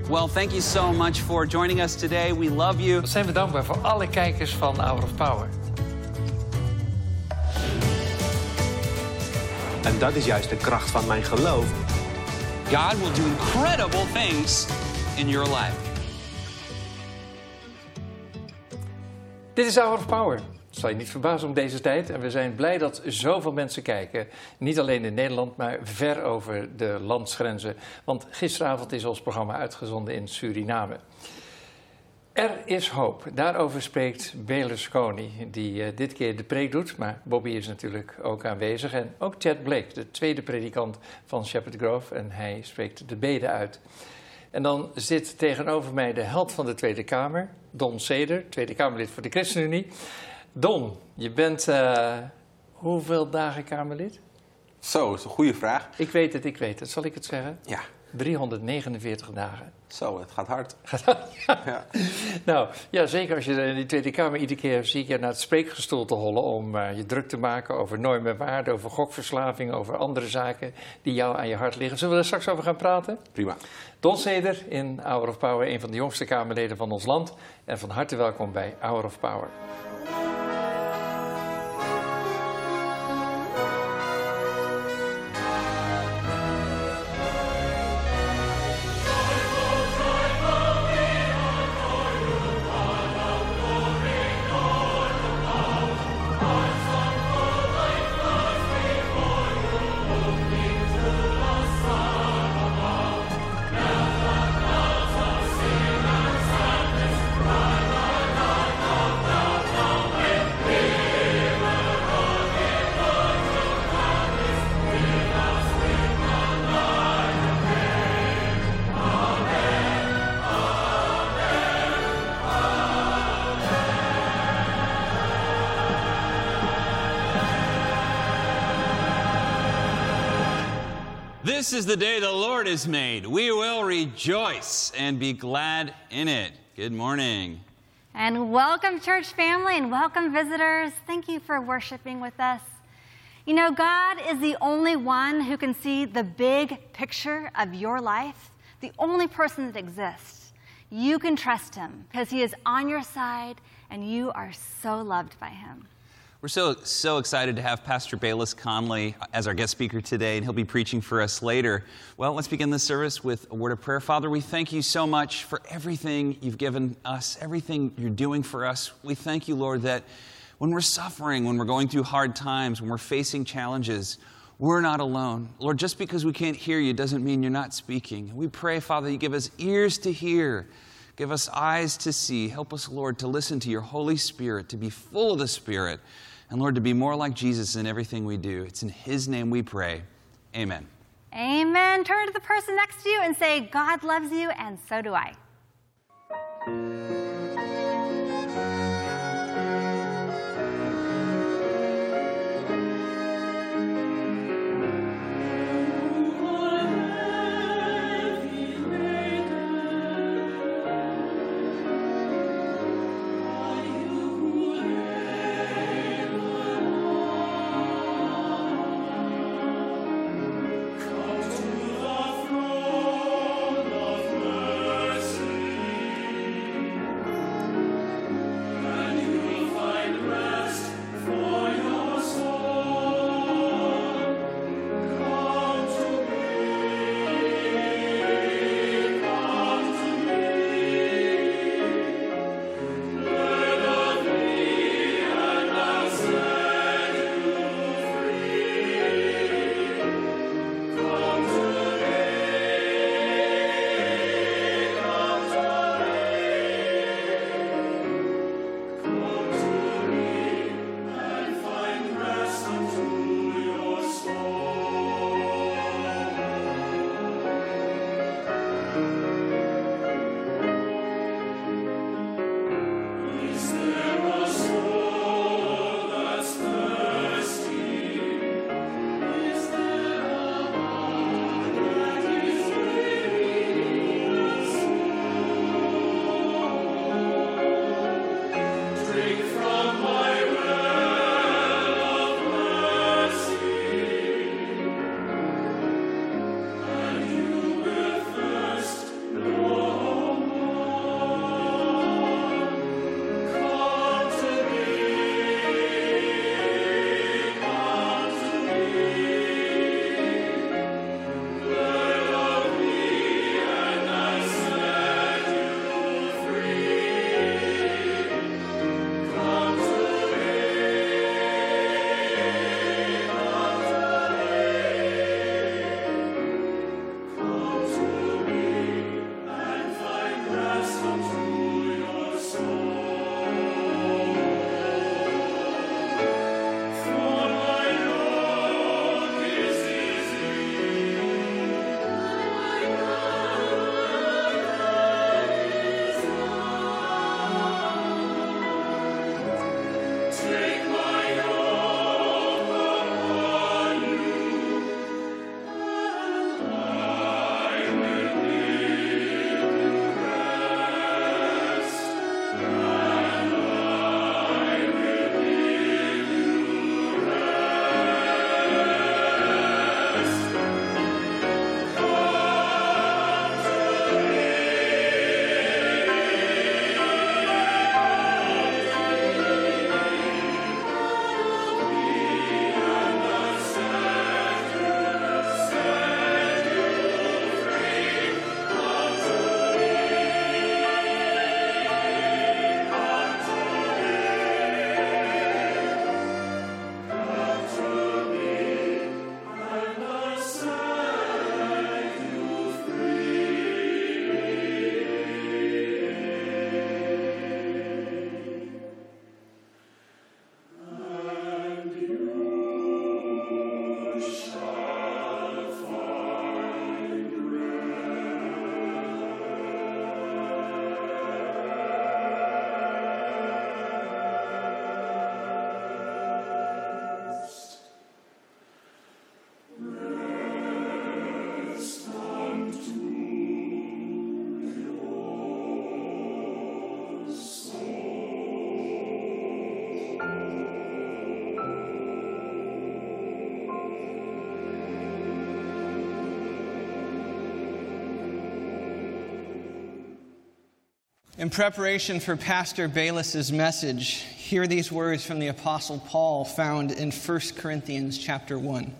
Well, thank you so much for joining us today. We love you. We zijn dankbaar voor alle kijkers van Hour of Power. En dat is juist de kracht van mijn geloof. God will do incredible things in your life. Dit is Hour of Power. Dat zal je niet verbazen om deze tijd. En we zijn blij dat zoveel mensen kijken. Niet alleen in Nederland, maar ver over de landsgrenzen. Want gisteravond is ons programma uitgezonden in Suriname. Er is hoop. Daarover spreekt Berlusconi, die dit keer de preek doet. Maar Bobby is natuurlijk ook aanwezig. En ook Chad Blake, de tweede predikant van Shepherd Grove. En hij spreekt de bede uit. En dan zit tegenover mij de held van de Tweede Kamer, Don Seder, Tweede Kamerlid voor de ChristenUnie. Don, je bent hoeveel dagen Kamerlid? Zo, dat is een goede vraag. Ik weet het. Zal ik het zeggen? Ja. 349 dagen. Zo, het gaat hard. Ja. Nou, ja, zeker als je in die Tweede Kamer iedere keer zie je naar het spreekgestoel te hollen om je druk te maken over normen en waarden, over gokverslaving, over andere zaken die jou aan je hart liggen. Zullen we er straks over gaan praten? Prima. Don Seder in Hour of Power, een van de jongste Kamerleden van ons land. En van harte welkom bij Hour of Power. This is the day the Lord has made. We will rejoice and be glad in it. Good morning. And welcome, church family, and welcome, visitors. Thank you for worshiping with us. You know, God is the only one who can see the big picture of your life, the only person that exists. You can trust him because he is on your side, and you are so loved by him. We're so excited to have Pastor Bayless Conley as our guest speaker today, and he'll be preaching for us later. Well, let's begin this service with a word of prayer. Father, we thank you so much for everything you've given us, everything you're doing for us. We thank you, Lord, that when we're suffering, when we're going through hard times, when we're facing challenges, we're not alone. Lord, just because we can't hear you doesn't mean you're not speaking. We pray, Father, you give us ears to hear. Give us eyes to see. Help us, Lord, to listen to your Holy Spirit, to be full of the Spirit. And Lord, to be more like Jesus in everything we do. It's in his name we pray. Amen. Amen. Turn to the person next to you and say, God loves you, and so do I. In preparation for Pastor Bayless's message, hear these words from the Apostle Paul found in 1 Corinthians chapter 1.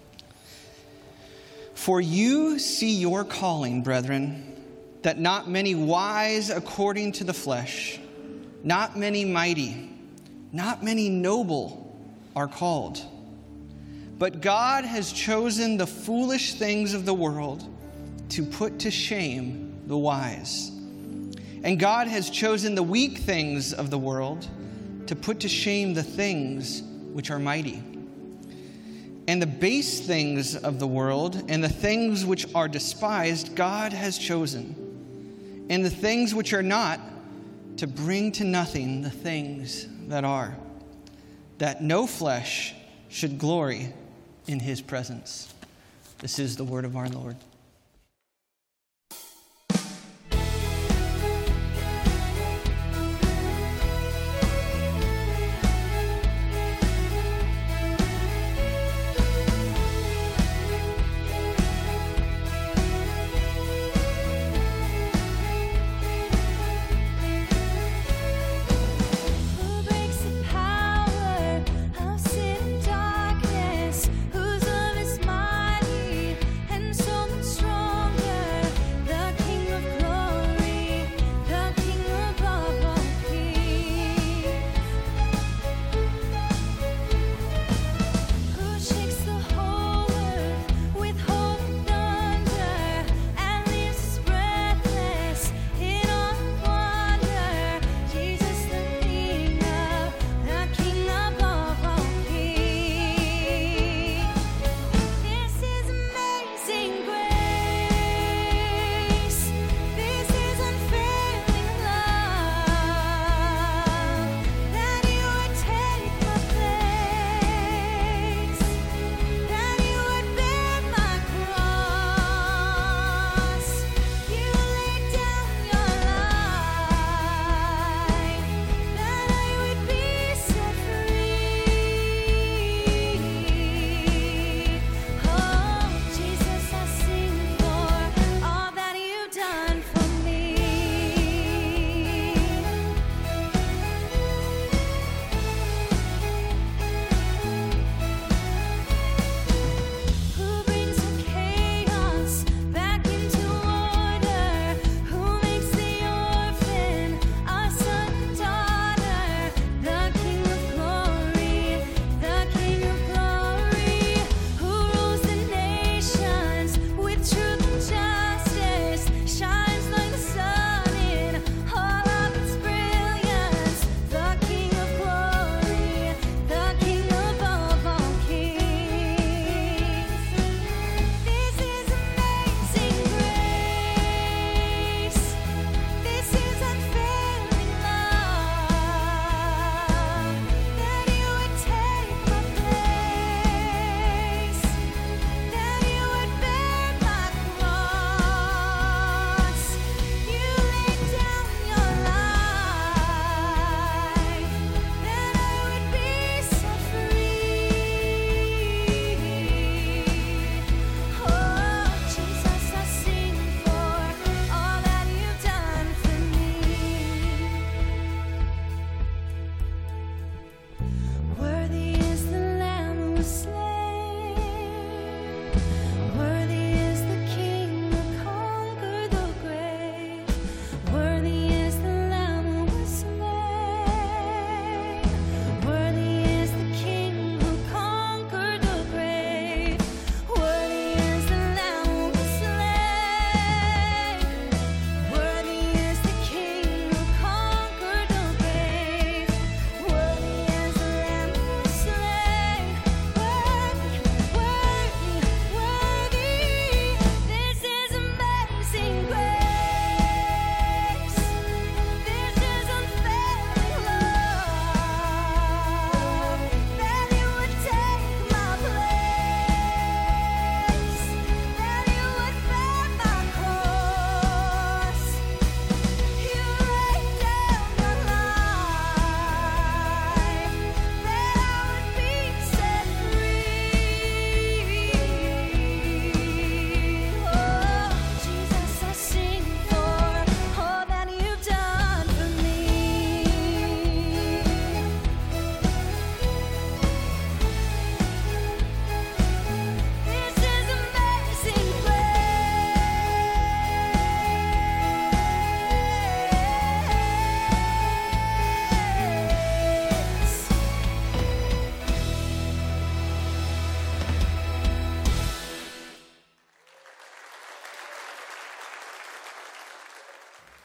For you see your calling, brethren, that not many wise according to the flesh, not many mighty, not many noble are called. But God has chosen the foolish things of the world to put to shame the wise. And God has chosen the weak things of the world to put to shame the things which are mighty. And the base things of the world and the things which are despised, God has chosen. And the things which are not, to bring to nothing the things that are, that no flesh should glory in his presence. This is the word of our Lord. Whose love is mighty and so much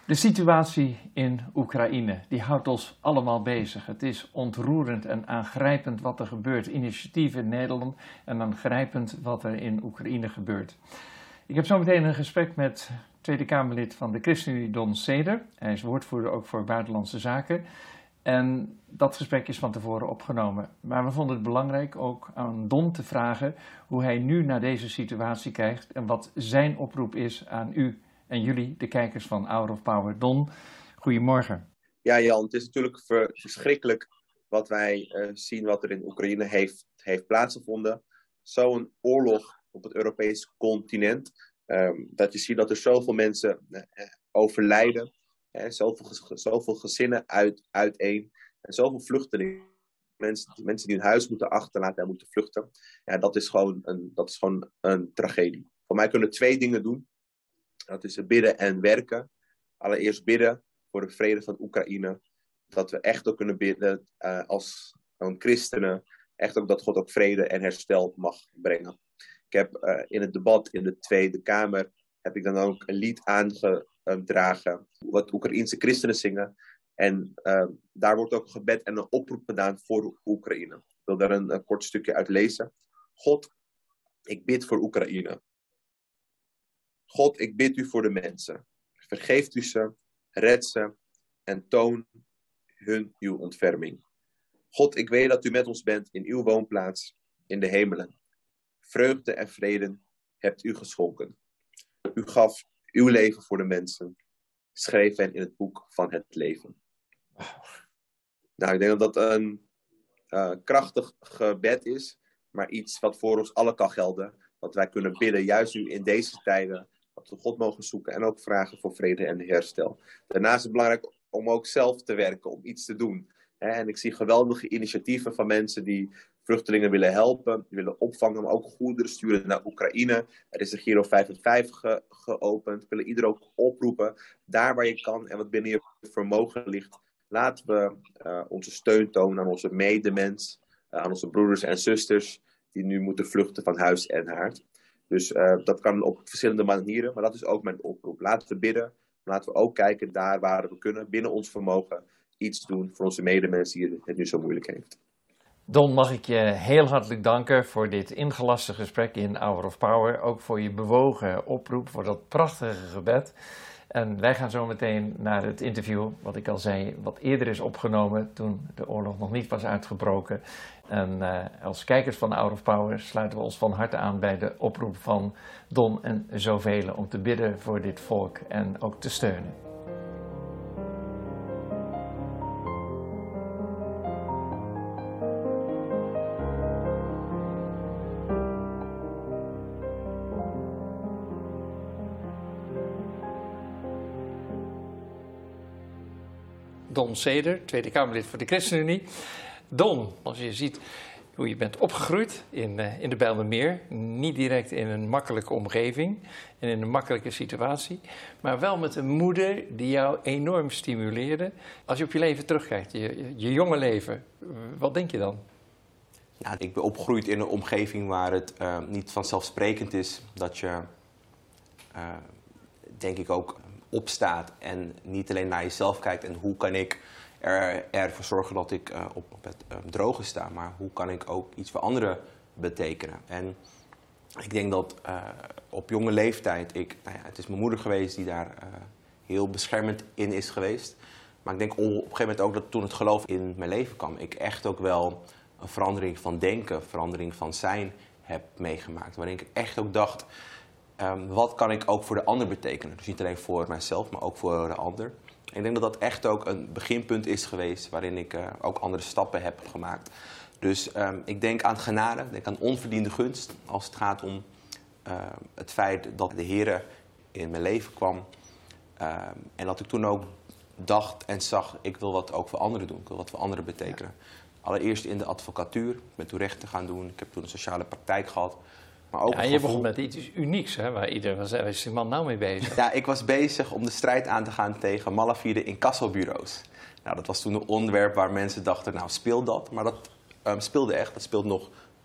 De situatie in Oekraïne, die houdt ons allemaal bezig. Het is ontroerend en aangrijpend wat er gebeurt. Initiatief in Nederland en aangrijpend wat er in Oekraïne gebeurt. Ik heb zo meteen een gesprek met Tweede Kamerlid van de ChristenUnie, Don Seder. Hij is woordvoerder ook voor Buitenlandse Zaken. En dat gesprek is van tevoren opgenomen. Maar we vonden het belangrijk ook aan Don te vragen hoe hij nu naar deze situatie kijkt en wat zijn oproep is aan u en jullie, de kijkers van Hour of Power. Don, goedemorgen. Ja, Jan, het is natuurlijk verschrikkelijk wat wij zien wat er in Oekraïne heeft plaatsgevonden. Zo'n oorlog op het Europese continent. Dat je ziet dat er zoveel mensen overlijden. Zoveel gezinnen uiteen. En zoveel vluchtelingen. Mensen die hun huis moeten achterlaten en moeten vluchten. Ja, dat is gewoon een tragedie. Voor mij kunnen we 2 dingen doen. Dat is bidden en werken. Allereerst bidden voor de vrede van Oekraïne. Dat we echt ook kunnen bidden als christenen. Echt ook dat God ook vrede en herstel mag brengen. Ik heb in het debat in de Tweede Kamer heb ik dan ook een lied aangedragen. Wat Oekraïense christenen zingen. En daar wordt ook een gebed en een oproep gedaan voor Oekraïne. Ik wil daar een kort stukje uit lezen. God, ik bid voor Oekraïne. God, ik bid u voor de mensen. Vergeeft u ze, red ze en toon hun uw ontferming. God, ik weet dat u met ons bent in uw woonplaats in de hemelen. Vreugde en vrede hebt u geschonken. U gaf uw leven voor de mensen. Schreef hen in het boek van het leven. Nou, ik denk dat dat een krachtig gebed is. Maar iets wat voor ons allen kan gelden. Dat wij kunnen bidden, juist nu in deze tijden. Dat we God mogen zoeken en ook vragen voor vrede en herstel. Daarnaast is het belangrijk om ook zelf te werken, om iets te doen. En ik zie geweldige initiatieven van mensen die vluchtelingen willen helpen, die willen opvangen, maar ook goederen sturen naar Oekraïne. Er is de Giro 55 geopend. Ik wil ieder ook oproepen, daar waar je kan en wat binnen je vermogen ligt. Laten we onze steun tonen aan onze medemens, aan onze broeders en zusters die nu moeten vluchten van huis en haard. Dus dat kan op verschillende manieren, maar dat is ook mijn oproep. Laten we bidden, laten we ook kijken daar waar we kunnen, binnen ons vermogen, iets doen voor onze medemens die het nu zo moeilijk heeft. Don, mag ik je heel hartelijk danken voor dit ingelaste gesprek in Hour of Power. Ook voor je bewogen oproep, voor dat prachtige gebed. En wij gaan zo meteen naar het interview, wat ik al zei, wat eerder is opgenomen toen de oorlog nog niet was uitgebroken. En als kijkers van Hour of Power sluiten we ons van harte aan bij de oproep van Don en zoveel om te bidden voor dit volk en ook te steunen. Don Seder, Tweede Kamerlid voor de ChristenUnie. Don, als je ziet hoe je bent opgegroeid in de Bijlmermeer, niet direct in een makkelijke omgeving en in een makkelijke situatie, maar wel met een moeder die jou enorm stimuleerde. Als je op je leven terugkijkt, je jonge leven, wat denk je dan? Nou, ik ben opgegroeid in een omgeving waar het niet vanzelfsprekend is dat je, denk ik ook, opstaat en niet alleen naar jezelf kijkt en hoe kan ik ervoor zorgen dat ik op het droge sta, maar hoe kan ik ook iets voor anderen betekenen. En ik denk dat op jonge leeftijd, het is mijn moeder geweest die daar heel beschermend in is geweest, maar ik denk op een gegeven moment ook dat toen het geloof in mijn leven kwam, ik echt ook wel een verandering van denken, verandering van zijn heb meegemaakt, waarin ik echt ook dacht, wat kan ik ook voor de ander betekenen? Dus niet alleen voor mijzelf, maar ook voor de ander. En ik denk dat dat echt ook een beginpunt is geweest waarin ik ook andere stappen heb gemaakt. Dus ik denk aan genade, ik denk aan onverdiende gunst als het gaat om het feit dat de Heer in mijn leven kwam. En dat ik toen ook dacht en zag, ik wil wat ook voor anderen doen. Ik wil wat voor anderen betekenen. Ja. Allereerst in de advocatuur, ik ben toen rechten gaan doen. Ik heb toen een sociale praktijk gehad. Maar ook en je begon met iets unieks, hè, waar iedereen was. Waar is die man nou mee bezig? Ja, ik was bezig om de strijd aan te gaan tegen malafide incassobureaus. Nou, dat was toen een onderwerp waar mensen dachten, nou speel dat. Maar dat speelde echt, dat speelt nog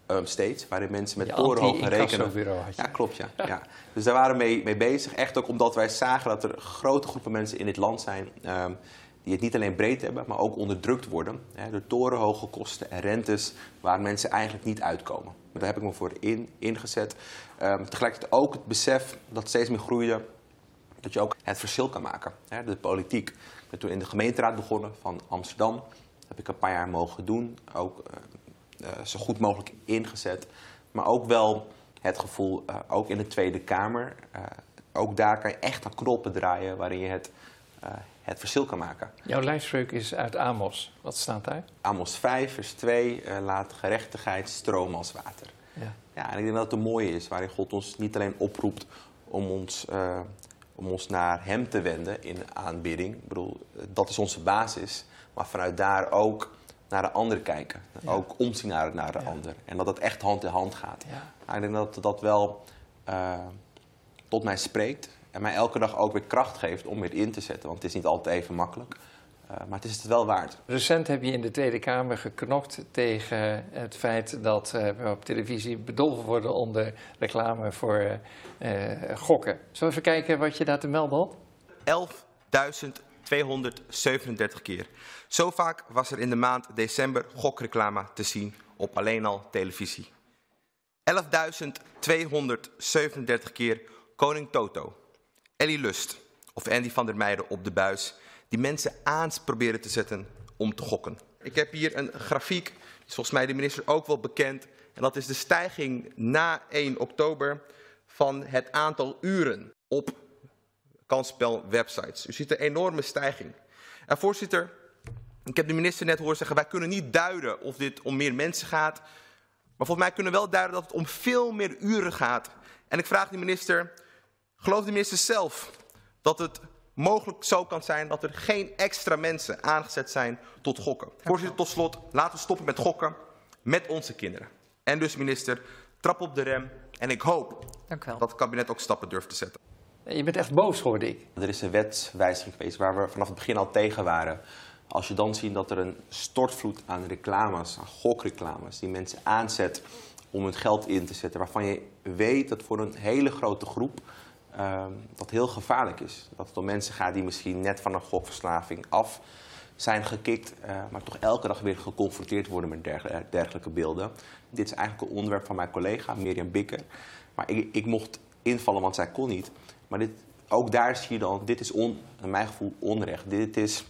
States, waarin mensen met Je torenhoge rekenen. anti-incassobureau had je. Ja, klopt, ja. Dus daar waren we mee bezig. Echt ook omdat wij zagen dat er grote groepen mensen in dit land zijn die het niet alleen breed hebben, maar ook onderdrukt worden. Door torenhoge kosten en rentes waar mensen eigenlijk niet uitkomen. Daar heb ik me voor ingezet. Tegelijkertijd ook het besef dat steeds meer groeide dat je ook het verschil kan maken. De politiek. Ik ben toen in de gemeenteraad begonnen van Amsterdam. Dat heb ik een paar jaar mogen doen. Ook zo goed mogelijk ingezet. Maar ook wel het gevoel, ook in de Tweede Kamer. Ook daar kan je echt aan knoppen draaien waarin je het verschil kan maken. Jouw lijfspreuk is uit Amos. Wat staat daar? Amos 5, vers 2. Laat gerechtigheid stromen als water. Ja, en ik denk dat het een mooie is waarin God ons niet alleen oproept om ons naar hem te wenden in aanbidding. Ik bedoel, dat is onze basis. Maar vanuit daar ook naar de ander kijken. Ja. Ook omzien naar de ander. En dat het echt hand in hand gaat. Ja. Nou, ik denk dat dat wel tot mij spreekt. En mij elke dag ook weer kracht geeft om weer in te zetten. Want het is niet altijd even makkelijk. Maar het is het wel waard. Recent heb je in de Tweede Kamer geknokt tegen het feit dat we op televisie bedolven worden onder reclame voor gokken. Zullen we even kijken wat je daar te melden had? 11.237 keer. Zo vaak was er in de maand december gokreclame te zien op alleen al televisie. 11.237 keer Koning Toto, Ellie Lust of Andy van der Meijden op de buis die mensen aan proberen te zetten om te gokken. Ik heb hier een grafiek, die is volgens mij de minister ook wel bekend. En dat is de stijging na 1 oktober van het aantal uren op kansspelwebsites. U ziet een enorme stijging. En voorzitter, ik heb de minister net horen zeggen, wij kunnen niet duiden of dit om meer mensen gaat. Maar volgens mij kunnen we wel duiden dat het om veel meer uren gaat. En ik vraag de minister, gelooft de minister zelf dat het mogelijk zo kan zijn dat er geen extra mensen aangezet zijn tot gokken? Voorzitter, tot slot, laten we stoppen met gokken met onze kinderen. En dus minister, trap op de rem. En ik hoop dat het kabinet ook stappen durft te zetten. Je bent echt boos, hoorde ik. Er is een wetswijziging geweest waar we vanaf het begin al tegen waren. Als je dan ziet dat er een stortvloed aan reclames, aan gokreclames, die mensen aanzet om hun geld in te zetten, waarvan je weet dat voor een hele grote groep dat heel gevaarlijk is. Dat het om mensen gaat die misschien net van een gokverslaving af zijn gekikt, maar toch elke dag weer geconfronteerd worden met dergelijke beelden. Dit is eigenlijk een onderwerp van mijn collega Mirjam Bikker. Maar ik mocht invallen, want zij kon niet. Maar ook daar zie je dan, dit is in mijn gevoel onrecht. Dit is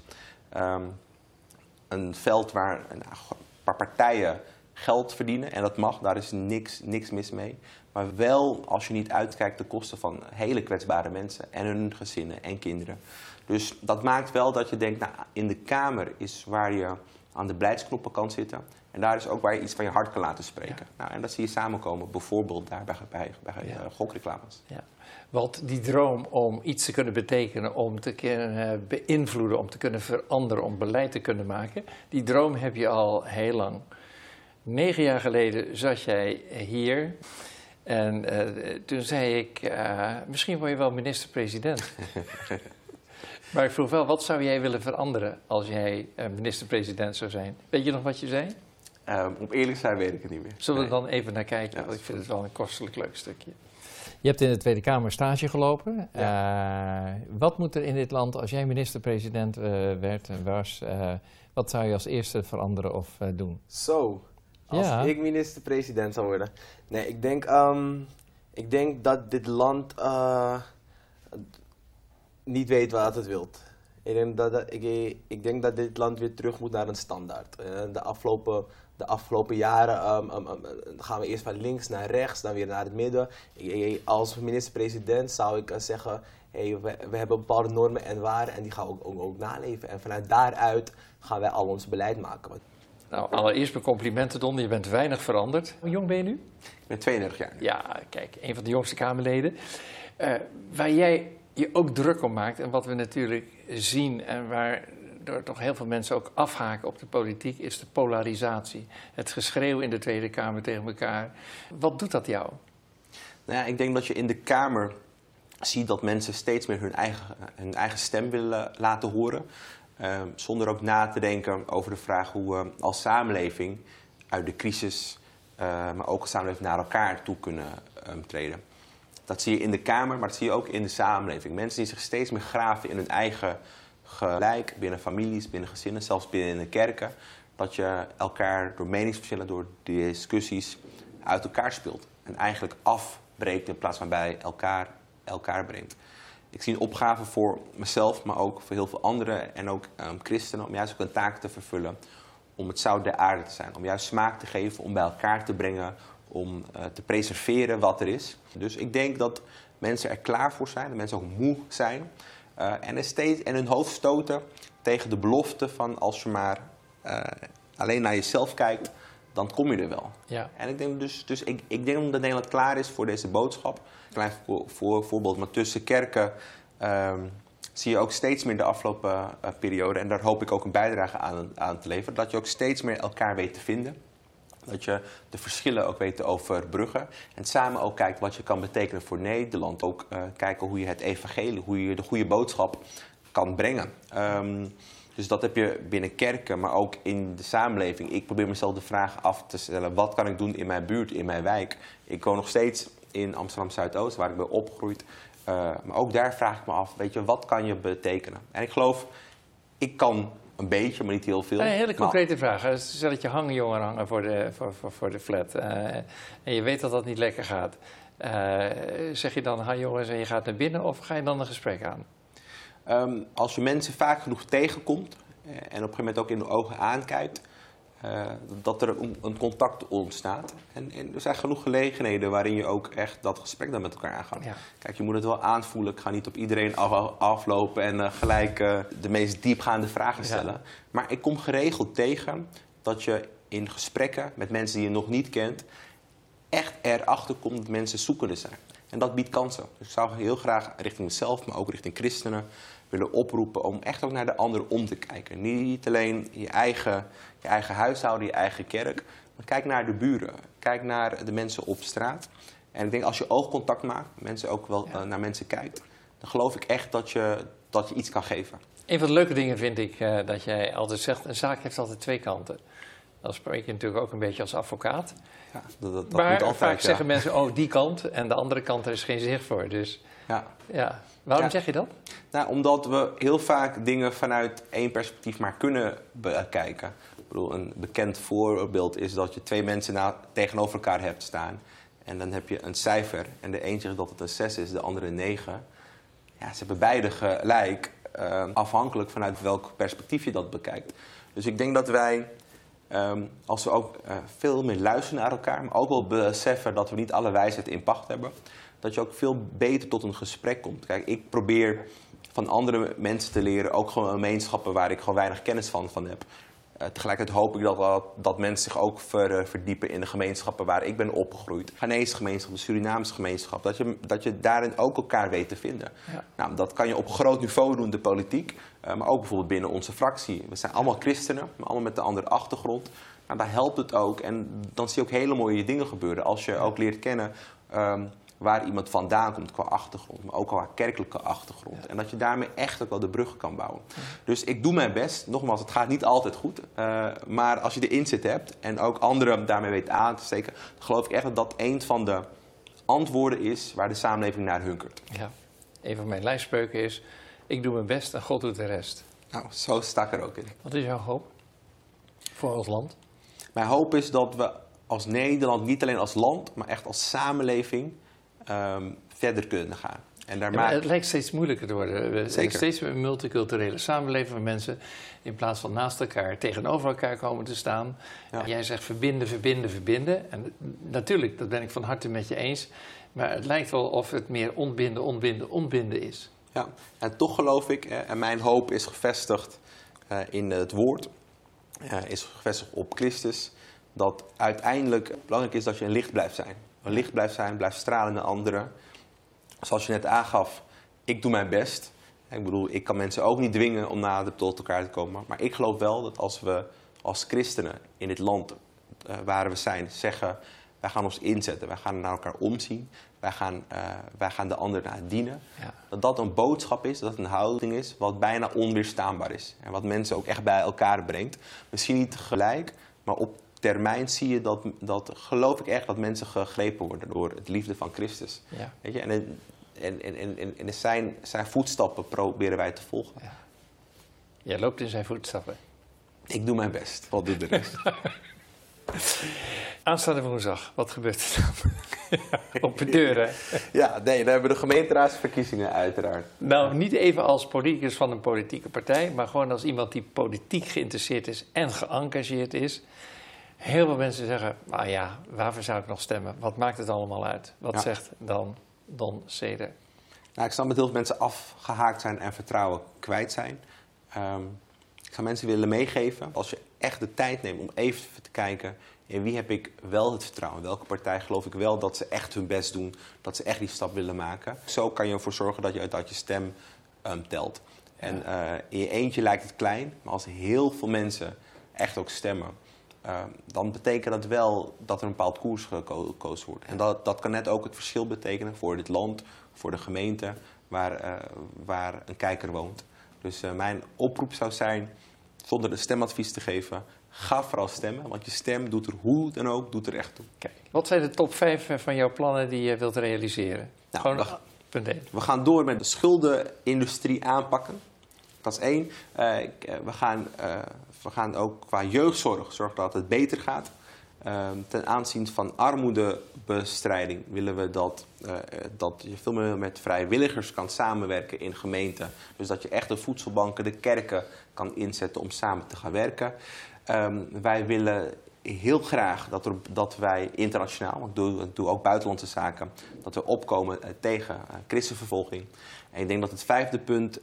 een veld waar een paar partijen geld verdienen. En dat mag, daar is niks mis mee. Maar wel, als je niet uitkijkt, de kosten van hele kwetsbare mensen en hun gezinnen en kinderen. Dus dat maakt wel dat je denkt, nou, in de Kamer is waar je aan de beleidsknoppen kan zitten. En daar is ook waar je iets van je hart kan laten spreken. Ja. Nou, en dat zie je samenkomen, bijvoorbeeld daar bij gokreclames. Ja. Want die droom om iets te kunnen betekenen, om te kunnen beïnvloeden, om te kunnen veranderen, om beleid te kunnen maken, die droom heb je al heel lang. 9 jaar geleden zat jij hier en toen zei ik, misschien word je wel minister-president. Maar ik vroeg wel, wat zou jij willen veranderen als jij minister-president zou zijn? Weet je nog wat je zei? Om eerlijk te zijn weet ik het niet meer. Zullen we dan even naar kijken? Ja, want ik vind het wel een kostelijk leuk stukje. Je hebt in de Tweede Kamer stage gelopen. Ja. Wat moet er in dit land, als jij minister-president werd en was, wat zou je als eerste veranderen of doen? Zo, als ik minister-president zou worden. Nee, ik denk dat dit land niet weet wat het wil. Ik denk dat dit land weer terug moet naar een standaard. De afgelopen jaren gaan we eerst van links naar rechts, dan weer naar het midden. Als minister-president zou ik zeggen, we hebben bepaalde normen en waarden en die gaan we ook naleven. En vanuit daaruit gaan wij al ons beleid maken. Nou, allereerst mijn complimenten, Don. Je bent weinig veranderd. Hoe jong ben je nu? Ik ben 32 jaar. Ja, kijk, een van de jongste Kamerleden. Waar jij je ook druk om maakt en wat we natuurlijk zien en waardoor toch heel veel mensen ook afhaken op de politiek, is de polarisatie. Het geschreeuw in de Tweede Kamer tegen elkaar. Wat doet dat jou? Nou ja, ik denk dat je in de Kamer ziet dat mensen steeds meer hun eigen stem willen laten horen. Zonder ook na te denken over de vraag hoe we als samenleving uit de crisis maar ook als samenleving naar elkaar toe kunnen treden. Dat zie je in de Kamer, maar dat zie je ook in de samenleving. Mensen die zich steeds meer graven in hun eigen gelijk, binnen families, binnen gezinnen, zelfs binnen de kerken. Dat je elkaar door meningsverschillen, door discussies uit elkaar speelt. En eigenlijk afbreekt in plaats van bij elkaar brengt. Ik zie een opgave voor mezelf, maar ook voor heel veel anderen en ook christenen, om juist ook een taak te vervullen. Om het zout der aarde te zijn. Om juist smaak te geven, om bij elkaar te brengen, om te preserveren wat er is. Dus ik denk dat mensen er klaar voor zijn, dat mensen ook moe zijn. En hun hoofd stoten tegen de belofte van als je maar alleen naar jezelf kijkt, dan kom je er wel. Ja. En ik denk ik denk dat Nederland klaar is voor deze boodschap. Een klein voorbeeld, maar tussen kerken zie je ook steeds meer de afgelopen periode, en daar hoop ik ook een bijdrage aan te leveren, dat je ook steeds meer elkaar weet te vinden. Dat je de verschillen ook weet te overbruggen. En samen ook kijkt wat je kan betekenen voor Nederland. Ook kijken hoe je het evangelie, hoe je de goede boodschap kan brengen. Dus dat heb je binnen kerken, maar ook in de samenleving. Ik probeer mezelf de vraag af te stellen, wat kan ik doen in mijn buurt, in mijn wijk? Ik woon nog steeds in Amsterdam Zuidoost, waar ik ben opgegroeid. Maar ook daar vraag ik me af, weet je, wat kan je betekenen? En ik geloof, ik kan een beetje, maar niet heel veel. Een hele concrete vraag. Stel dat je hangjongeren hangen voor de flat. En je weet dat dat niet lekker gaat. Zeg je dan, jongens, en je gaat naar binnen, of ga je dan een gesprek aan? Als je mensen vaak genoeg tegenkomt en op een gegeven moment ook in de ogen aankijkt, dat er een contact ontstaat. En er zijn genoeg gelegenheden waarin je ook echt dat gesprek dan met elkaar aangaat. Ja. Kijk, je moet het wel aanvoelen. Ik ga niet op iedereen aflopen en gelijk de meest diepgaande vragen stellen. Ja. Maar ik kom geregeld tegen dat je in gesprekken met mensen die je nog niet kent echt erachter komt dat mensen zoekende zijn. En dat biedt kansen. Dus ik zou heel graag richting mezelf, maar ook richting christenen willen oproepen om echt ook naar de ander om te kijken. Niet alleen je eigen huishouden, je eigen kerk, maar kijk naar de buren. Kijk naar de mensen op straat. En ik denk als je oogcontact maakt, mensen ook wel naar mensen kijkt, dan geloof ik echt dat je iets kan geven. Een van de leuke dingen vind ik dat jij altijd zegt, een zaak heeft altijd twee kanten. Dan spreek je natuurlijk ook een beetje als advocaat. Ja, dat maar moet altijd, vaak zeggen mensen, die kant en de andere kant, er is geen zicht voor. Dus waarom zeg je dat? Nou, omdat we heel vaak dingen vanuit één perspectief maar kunnen bekijken. Ik bedoel, een bekend voorbeeld is dat je twee mensen tegenover elkaar hebt staan. En dan heb je een cijfer. En de een zegt dat het een 6 is, de andere een 9. Ja, ze hebben beide gelijk, afhankelijk vanuit welk perspectief je dat bekijkt. Dus ik denk dat wij, als we ook veel meer luisteren naar elkaar, maar ook wel beseffen dat we niet alle wijsheid in pacht hebben, dat je ook veel beter tot een gesprek komt. Kijk, ik probeer van andere mensen te leren, ook gewoon gemeenschappen waar ik gewoon weinig kennis van heb. Tegelijkertijd hoop ik dat mensen zich ook verdiepen in de gemeenschappen waar ik ben opgegroeid. Ghanese gemeenschap, de Surinaamse gemeenschap. Dat je daarin ook elkaar weet te vinden. Ja. Nou, dat kan je op groot niveau doen, de politiek. Maar ook bijvoorbeeld binnen onze fractie. We zijn allemaal christenen, maar allemaal met een andere achtergrond. Nou, daar helpt het ook. En dan zie je ook hele mooie dingen gebeuren. Als je ook leert kennen waar iemand vandaan komt qua achtergrond, maar ook qua kerkelijke achtergrond. Ja. En dat je daarmee echt ook wel de bruggen kan bouwen. Ja. Dus ik doe mijn best. Nogmaals, het gaat niet altijd goed. Maar als je de inzet hebt en ook anderen daarmee weet aan te steken, dan geloof ik echt dat dat een van de antwoorden is waar de samenleving naar hunkert. Ja. Een van mijn lijfspreuken is, ik doe mijn best en God doet de rest. Nou, zo sta ik er ook in. Wat is jouw hoop voor ons land? Mijn hoop is dat we als Nederland, niet alleen als land, maar echt als samenleving verder kunnen gaan. En het lijkt steeds moeilijker te worden. We zijn Zeker. steeds meer een multiculturele samenleving waar mensen in plaats van naast elkaar tegenover elkaar komen te staan. Ja. En jij zegt verbinden, verbinden, verbinden. En natuurlijk, dat ben ik van harte met je eens. Maar het lijkt wel of het meer ontbinden, ontbinden, ontbinden is. Ja, en toch geloof ik, en mijn hoop is gevestigd in het woord, is gevestigd op Christus, dat uiteindelijk belangrijk is dat je een licht blijft zijn. Een licht blijft zijn, blijft stralen naar anderen. Zoals je net aangaf, ik doe mijn best. Ik bedoel, ik kan mensen ook niet dwingen om nader tot elkaar te komen. Maar ik geloof wel dat als we als christenen in dit land waar we zijn zeggen, wij gaan ons inzetten, wij gaan naar elkaar omzien, wij gaan de ander naar dienen. Ja. Dat dat een boodschap is, dat het een houding is wat bijna onweerstaanbaar is. En wat mensen ook echt bij elkaar brengt. Misschien niet tegelijk, maar op termijn zie je dat geloof ik echt, dat mensen gegrepen worden door het liefde van Christus. Ja. Weet je? En zijn voetstappen proberen wij te volgen. Ja. Jij loopt in zijn voetstappen. Ik doe mijn best. Wat doet de rest? Aanstaande woensdag, wat gebeurt er dan? Op de deuren. Ja, nee, dan hebben we de gemeenteraadsverkiezingen uiteraard. Nou, niet even als politicus van een politieke partij, maar gewoon als iemand die politiek geïnteresseerd is en geëngageerd is. Heel veel mensen zeggen, nou ja, waarvoor zou ik nog stemmen? Wat maakt het allemaal uit? Wat zegt dan Don Seder? Nou, ik snap dat heel veel mensen afgehaakt zijn en vertrouwen kwijt zijn. Ik zou mensen willen meegeven, als je echt de tijd neemt om even te kijken, in wie heb ik wel het vertrouwen? Welke partij geloof ik wel dat ze echt hun best doen, dat ze echt die stap willen maken? Zo kan je ervoor zorgen dat je stem telt. En in je eentje lijkt het klein, maar als heel veel mensen echt ook stemmen, dan betekent dat wel dat er een bepaald koers gekozen wordt. En dat kan net ook het verschil betekenen voor dit land, voor de gemeente waar een kijker woont. Dus mijn oproep zou zijn, zonder een stemadvies te geven, ga vooral stemmen. Want je stem doet er hoe dan ook, doet er echt toe. Kijk, wat zijn de top 5 van jouw plannen die je wilt realiseren? Nou, gewoon punt 1. We gaan door met de schuldenindustrie aanpakken. Dat is 1. We gaan ook qua jeugdzorg zorgen dat het beter gaat. Ten aanzien van armoedebestrijding willen we dat je veel meer met vrijwilligers kan samenwerken in gemeenten. Dus dat je echt de voedselbanken, de kerken kan inzetten om samen te gaan werken. Wij willen heel graag dat wij internationaal, want ik doe ook buitenlandse zaken, dat we opkomen tegen christenvervolging. En ik denk dat het 5e punt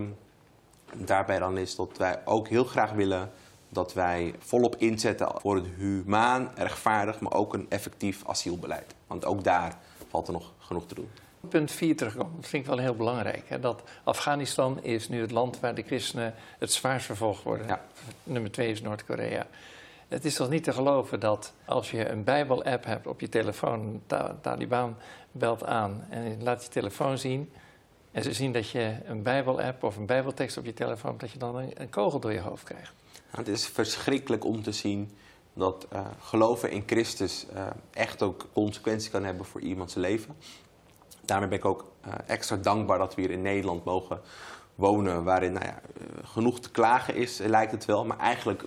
daarbij dan is dat wij ook heel graag willen dat wij volop inzetten voor het humaan, rechtvaardig, maar ook een effectief asielbeleid. Want ook daar valt er nog genoeg te doen. Punt 4 terugkomen, dat vind ik wel heel belangrijk. Hè? Dat Afghanistan is nu het land waar de christenen het zwaarst vervolgd worden. Ja. Nummer 2 is Noord-Korea. Het is toch niet te geloven dat als je een Bijbel-app hebt op je telefoon, Taliban belt aan en je laat je telefoon zien en ze zien dat je een Bijbel-app of een Bijbeltekst op je telefoon, dat je dan een kogel door je hoofd krijgt. Het is verschrikkelijk om te zien dat geloven in Christus echt ook consequenties kan hebben voor iemands leven. Daarmee ben ik ook extra dankbaar dat we hier in Nederland mogen wonen, waarin genoeg te klagen is, lijkt het wel, maar eigenlijk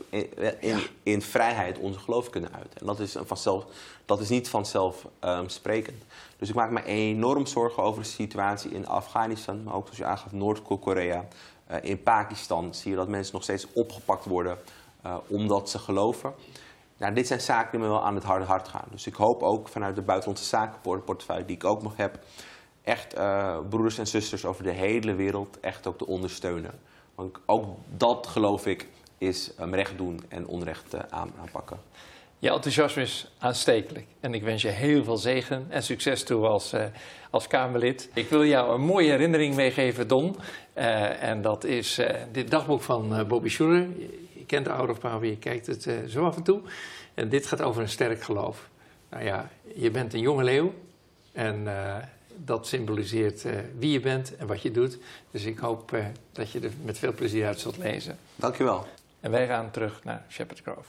in vrijheid onze geloof kunnen uiten. En dat is niet vanzelf sprekend. Dus ik maak me enorm zorgen over de situatie in Afghanistan, maar ook zoals je aangaf Noord-Korea. In Pakistan zie je dat mensen nog steeds opgepakt worden omdat ze geloven. Nou, dit zijn zaken die me wel aan het harde hart gaan. Dus ik hoop ook vanuit de buitenlandse zakenportefeuille die ik ook nog heb, echt broeders en zusters over de hele wereld echt ook te ondersteunen. Want ook dat, geloof ik, is recht doen en onrecht aanpakken. Je enthousiasme is aanstekelijk. En ik wens je heel veel zegen en succes toe als Kamerlid. Ik wil jou een mooie herinnering meegeven, Don. En dat is dit dagboek van Bobby Schuller. Je kent de Hour of Power, je kijkt het zo af en toe. En dit gaat over een sterk geloof. Nou ja, je bent een jonge leeuw. En dat symboliseert wie je bent en wat je doet. Dus ik hoop dat je er met veel plezier uit zult lezen. Dankjewel. En wij gaan terug naar Shepherd's Grove.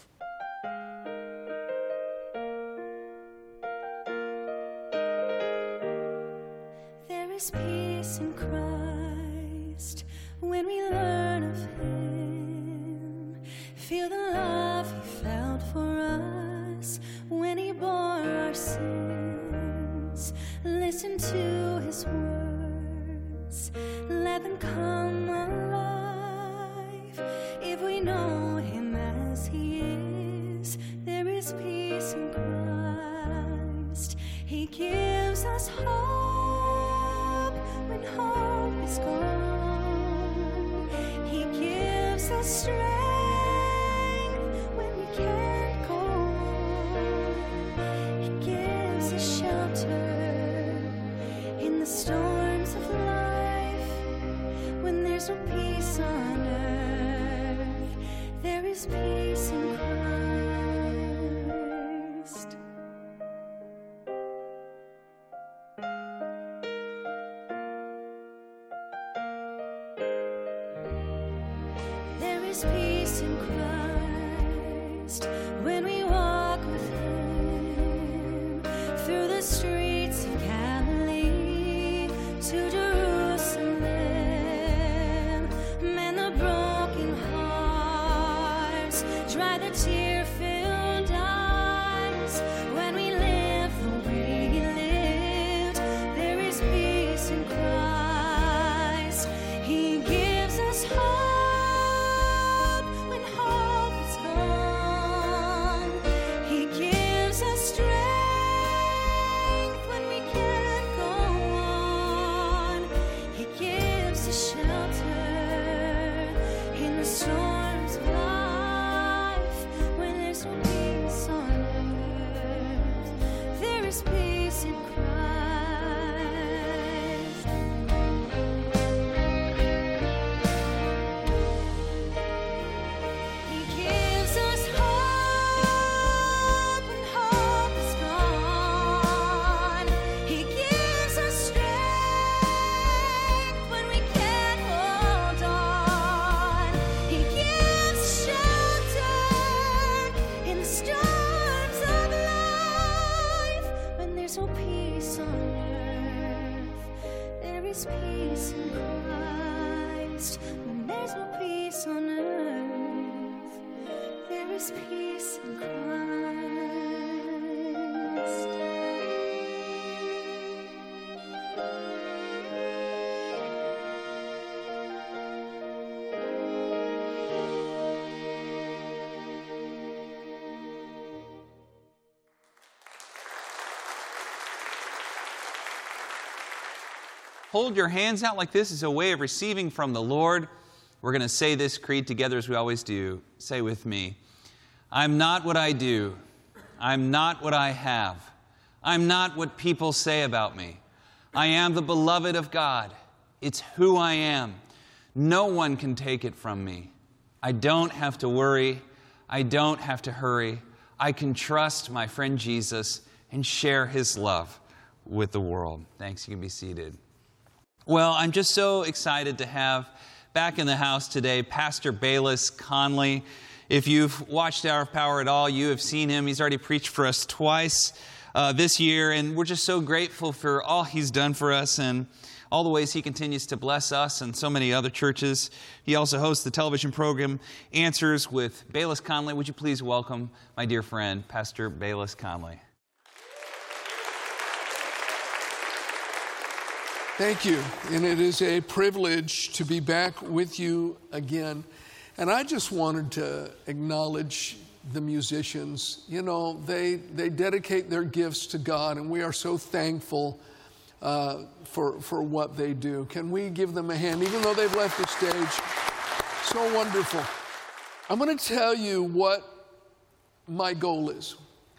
There is peace in Christ when we learn of Him. Feel the love He felt for us when He bore our sins. Listen to His words, let them come alive. If we know Him as He is, there is peace in Christ. He gives us hope when hope is gone. He gives us strength when we can't go on. He gives us shelter in the storms of life. When there's no peace on earth, there is peace in Christ. There is peace in Christ when we walk dry the tear-filled eyes. When we live the way He lived, there is peace in Christ. He gives us hope when hope is gone. He gives us strength when we can't go on. He gives us shelter in the storms of life. When there's no peace on earth, there is peace in Christ. He gives us hope when hope is gone. He gives us strength when we can't hold on. He gives shelter in the storms of life. When there's no peace on earth, there is peace in Christ. When there's no peace on earth, there is peace in Christ. Hold your hands out like this as a way of receiving from the Lord. We're going to say this creed together as we always do. Say with me. I'm not what I do. I'm not what I have. I'm not what people say about me. I am the beloved of God. It's who I am. No one can take it from me. I don't have to worry. I don't have to hurry. I can trust my friend Jesus and share His love with the world. Thanks. You can be seated. Well, I'm just so excited to have back in the house today Pastor Bayless Conley. If you've watched Hour of Power at all, you have seen him. He's already preached for us twice this year, and we're just so grateful for all he's done for us and all the ways he continues to bless us and so many other churches. He also hosts the television program Answers with Bayless Conley. Would you please welcome my dear friend, Pastor Bayless Conley? Thank you, and it is a privilege to be back with you again. And I just wanted to acknowledge the musicians. You know, they dedicate their gifts to God, and we are so thankful for what they do. Can we give them a hand, even though they've left the stage? So wonderful. I'm going to tell you what my goal is.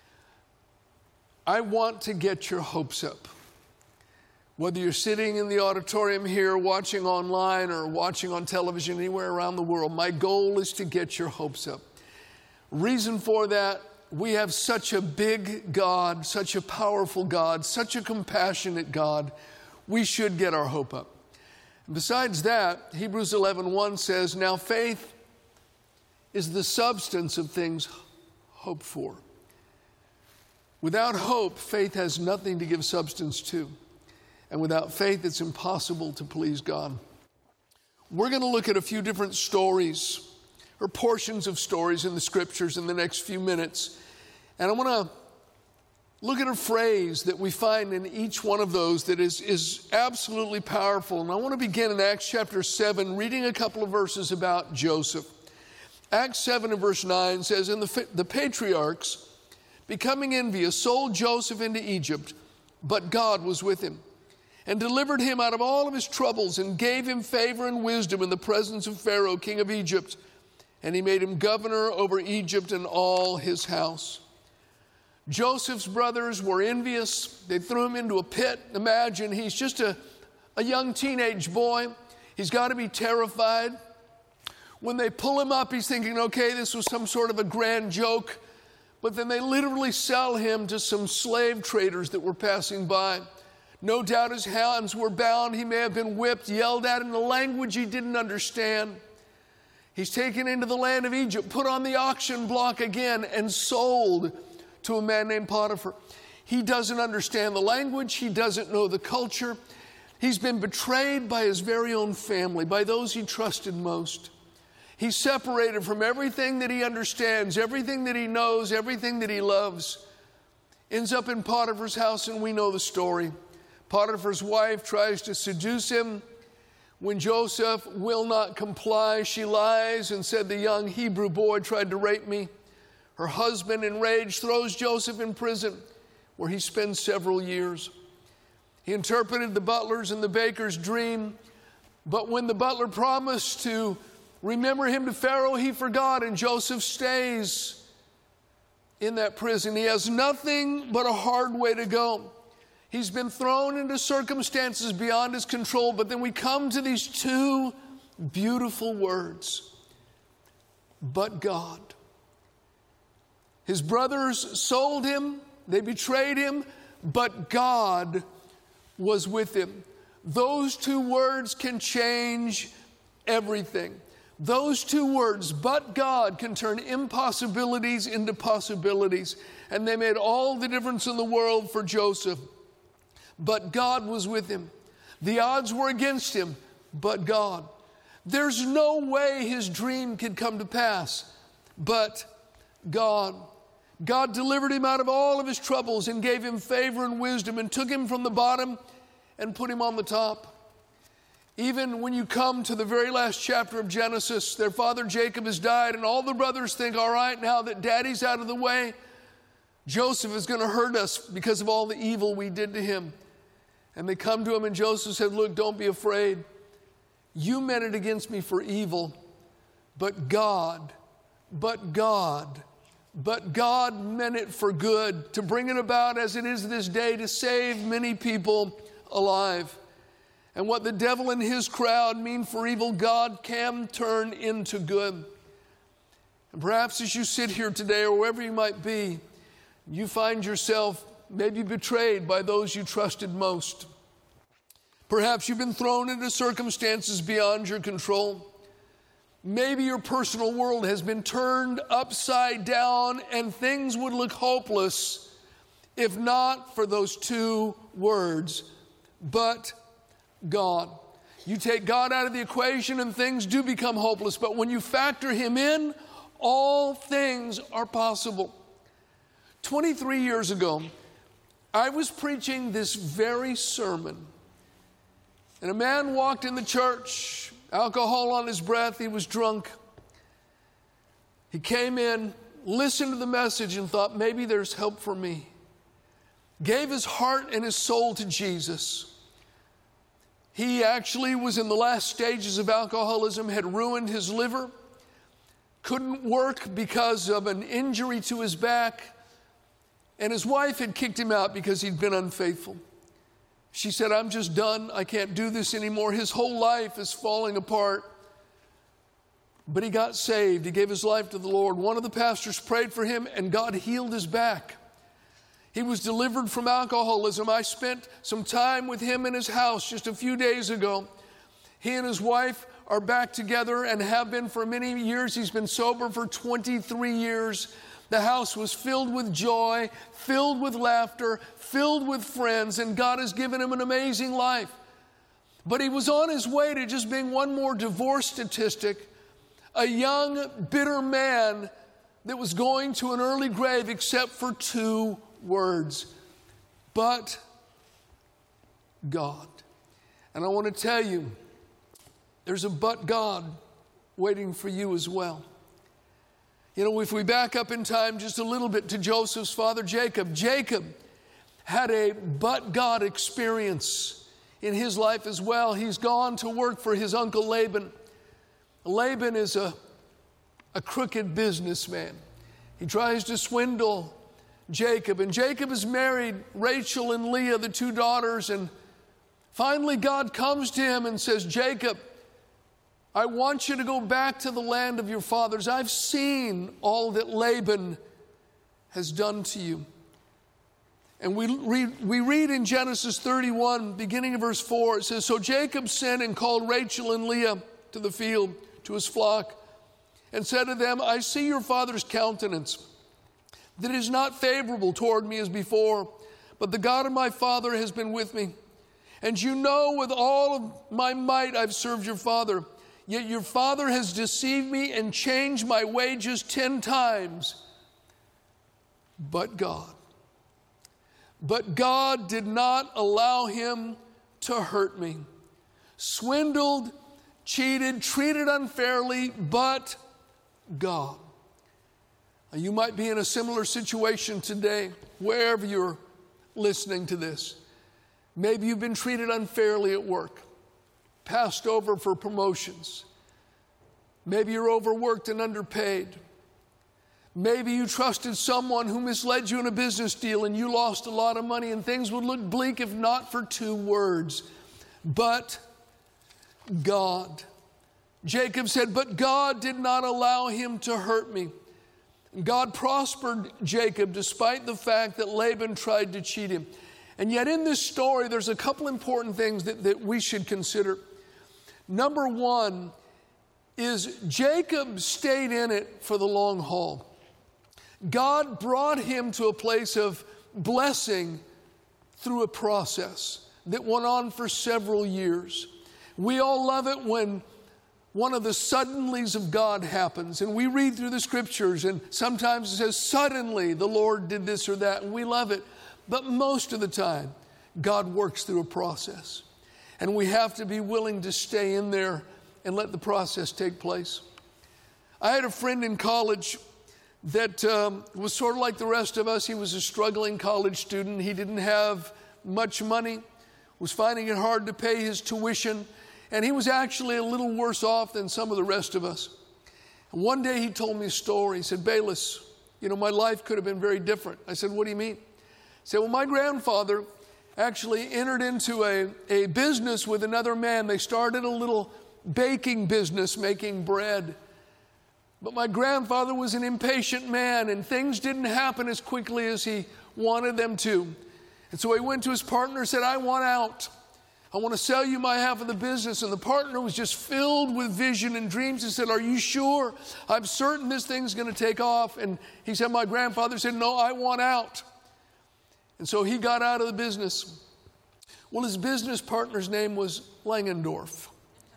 I want to get your hopes up. Whether you're sitting in the auditorium here, watching online, or watching on television anywhere around the world, my goal is to get your hopes up. Reason for that, we have such a big God, such a powerful God, such a compassionate God. We should get our hope up. Besides that, Hebrews 11:1 says, now faith is the substance of things hoped for. Without hope, faith has nothing to give substance to. And without faith, it's impossible to please God. We're going to look at a few different stories, or portions of stories in the Scriptures in the next few minutes. And I want to look at a phrase that we find in each one of those that is absolutely powerful. And I want to begin in Acts chapter 7, reading a couple of verses about Joseph. Acts 7 and verse 9 says, and the patriarchs, becoming envious, sold Joseph into Egypt, but God was with him, and delivered him out of all of his troubles, and gave him favor and wisdom in the presence of Pharaoh, king of Egypt. And he made him governor over Egypt and all his house. Joseph's brothers were envious. They threw him into a pit. Imagine, he's just a young teenage boy. He's got to be terrified. When they pull him up, he's thinking, okay, this was some sort of a grand joke. But then they literally sell him to some slave traders that were passing by. No doubt his hands were bound. He may have been whipped, yelled at in a language he didn't understand. He's taken into the land of Egypt, put on the auction block again, and sold to a man named Potiphar. He doesn't understand the language. He doesn't know the culture. He's been betrayed by his very own family, by those he trusted most. He's separated from everything that he understands, everything that he knows, everything that he loves. Ends up in Potiphar's house, and we know the story. Potiphar's wife tries to seduce him. When Joseph will not comply, she lies and said the young Hebrew boy tried to rape me. Her husband, enraged, throws Joseph in prison, where he spends several years. He interpreted the butler's and the baker's dream, but when the butler promised to remember him to Pharaoh, he forgot, and Joseph stays in that prison. He has nothing but a hard way to go. He's been thrown into circumstances beyond his control, but then we come to these two beautiful words, but God. His brothers sold him, they betrayed him, but God was with him. Those two words can change everything. Those two words, but God, can turn impossibilities into possibilities. And they made all the difference in the world for Joseph. But God was with him. The odds were against him, but God. There's no way his dream could come to pass, but God. God delivered him out of all of his troubles and gave him favor and wisdom and took him from the bottom and put him on the top. Even when you come to the very last chapter of Genesis, their father Jacob has died, and all the brothers think, all right, now that daddy's out of the way, Joseph is going to hurt us because of all the evil we did to him. And they come to him, and Joseph said, look, don't be afraid. You meant it against me for evil, but God meant it for good, to bring it about as it is this day, to save many people alive. And what the devil and his crowd mean for evil, God can turn into good. And perhaps as you sit here today, or wherever you might be, you find yourself maybe betrayed by those you trusted most. Perhaps you've been thrown into circumstances beyond your control. Maybe your personal world has been turned upside down and things would look hopeless if not for those two words, but God. You take God out of the equation and things do become hopeless, but when you factor him in, all things are possible. 23 years ago, I was preaching this very sermon, and a man walked in the church, alcohol on his breath, he was drunk. He came in, listened to the message, and thought, maybe there's help for me. Gave his heart and his soul to Jesus. He actually was in the last stages of alcoholism, had ruined his liver, couldn't work because of an injury to his back, and his wife had kicked him out because he'd been unfaithful. She said, I'm just done. I can't do this anymore. His whole life is falling apart. But he got saved. He gave his life to the Lord. One of the pastors prayed for him, and God healed his back. He was delivered from alcoholism. I spent some time with him in his house just a few days ago. He and his wife are back together and have been for many years. He's been sober for 23 years. The house was filled with joy, filled with laughter, filled with friends, and God has given him an amazing life. But he was on his way to just being one more divorce statistic, a young, bitter man that was going to an early grave except for two words, but God. And I want to tell you, there's a but God waiting for you as well. You know, if we back up in time just a little bit to Joseph's father, Jacob, Jacob had a but God experience in his life as well. He's gone to work for his uncle Laban. Laban is a crooked businessman. He tries to swindle Jacob, and Jacob has married Rachel and Leah, the two daughters, and finally God comes to him and says, Jacob, I want you to go back to the land of your fathers. I've seen all that Laban has done to you. And we read in Genesis 31, beginning of verse 4, it says, so Jacob sent and called Rachel and Leah to the field, to his flock, and said to them, I see your father's countenance, that it is not favorable toward me as before, but the God of my father has been with me. And you know with all of my might I've served your father. Yet your father has deceived me and changed my wages 10 times. But God did not allow him to hurt me. Swindled, cheated, treated unfairly, but God. Now, you might be in a similar situation today, wherever you're listening to this. Maybe you've been treated unfairly at work, passed over for promotions. Maybe you're overworked and underpaid. Maybe you trusted someone who misled you in a business deal and you lost a lot of money, and things would look bleak if not for 2 words. But God. Jacob said, but God did not allow him to hurt me. God prospered Jacob despite the fact that Laban tried to cheat him. And yet in this story, there's a couple important things that we should consider. Number one is Jacob stayed in it for the long haul. God brought him to a place of blessing through a process that went on for several years. We all love it when one of the suddenlies of God happens, and we read through the scriptures, and sometimes it says, suddenly the Lord did this or that, and we love it. But most of the time, God works through a process. And we have to be willing to stay in there and let the process take place. I had a friend in college that was sort of like the rest of us. He was a struggling college student. He didn't have much money, was finding it hard to pay his tuition, and he was actually a little worse off than some of the rest of us. And one day he told me a story. He said, Bayless, my life could have been very different. I said, what do you mean? He said, well, my grandfather actually entered into a business with another man. They started a little baking business, making bread. But my grandfather was an impatient man, and things didn't happen as quickly as he wanted them to. And so he went to his partner and said, I want out. I want to sell you my half of the business. And the partner was just filled with vision and dreams and said, are you sure? I'm certain this thing's going to take off. And he said, my grandfather said, no, I want out. And so he got out of the business. Well, his business partner's name was Langendorf.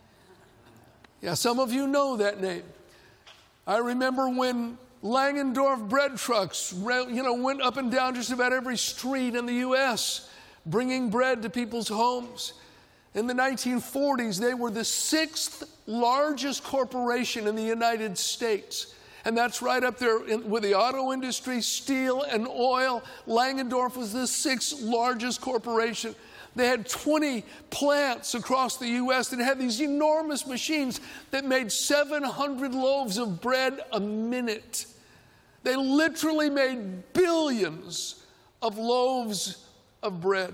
Yeah, some of you know that name. I remember when Langendorf bread trucks, went up and down just about every street in the U.S., bringing bread to people's homes. In the 1940s, they were the 6th largest corporation in the United States. And that's right up there with the auto industry, steel and oil. Langendorf was the 6th largest corporation. They had 20 plants across the U.S. that had these enormous machines that made 700 loaves of bread a minute. They literally made billions of loaves of bread.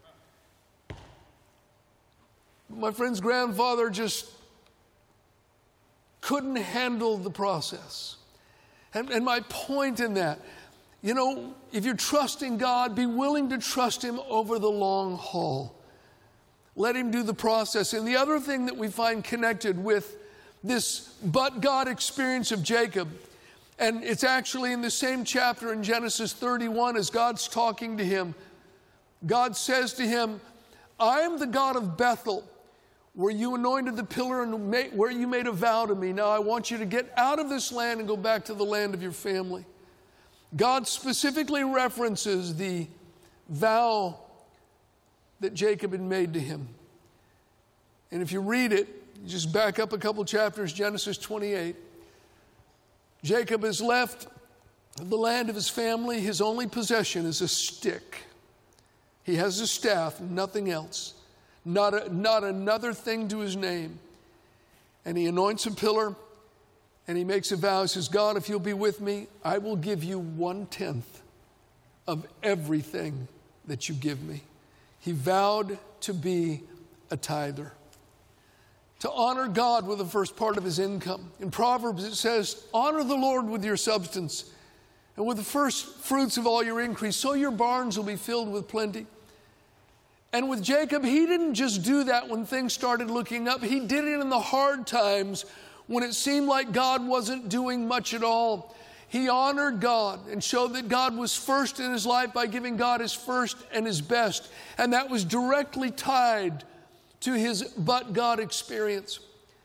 My friend's grandfather just couldn't handle the process. And my point in that, if you're trusting God, be willing to trust Him over the long haul. Let Him do the process. And the other thing that we find connected with this but God experience of Jacob, and it's actually in the same chapter in Genesis 31 as God's talking to him. God says to him, I am the God of Bethel, where you anointed the pillar and where you made a vow to me. Now I want you to get out of this land and go back to the land of your family. God specifically references the vow that Jacob had made to him. And if you read it, you just back up a couple chapters, Genesis 28. Jacob has left the land of his family. His only possession is a stick. He has a staff, nothing else. Not another thing to his name. And he anoints a pillar and he makes a vow. He says, God, if you'll be with me, I will give you 1/10 of everything that you give me. He vowed to be a tither, to honor God with the first part of his income. In Proverbs it says, honor the Lord with your substance and with the first fruits of all your increase, so your barns will be filled with plenty. And with Jacob, he didn't just do that when things started looking up. He did it in the hard times when it seemed like God wasn't doing much at all. He honored God and showed that God was first in his life by giving God his first and his best. And that was directly tied to his but God experience.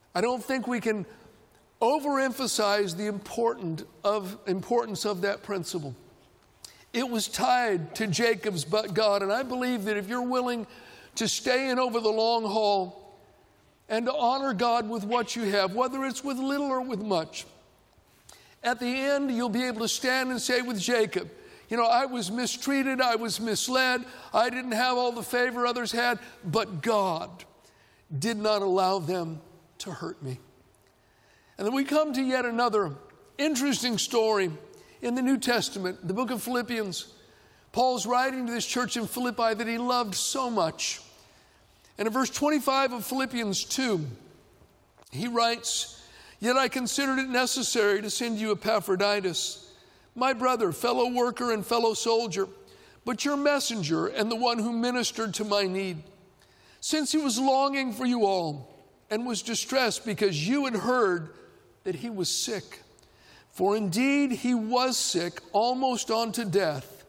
I don't think we can overemphasize the importance of that principle. It was tied to Jacob's but God, and I believe that if you're willing to stay in over the long haul and to honor God with what you have, whether it's with little or with much, at the end you'll be able to stand and say with Jacob, you know, I was mistreated, I was misled, I didn't have all the favor others had, but God did not allow them to hurt me. And then we come to yet another interesting story in the New Testament, the book of Philippians. Paul's writing to this church in Philippi that he loved so much. And in verse 25 of Philippians 2, he writes, "Yet I considered it necessary to send you Epaphroditus, my brother, fellow worker and fellow soldier, but your messenger and the one who ministered to my need, since he was longing for you all and was distressed because you had heard that he was sick. For indeed he was sick, almost unto death,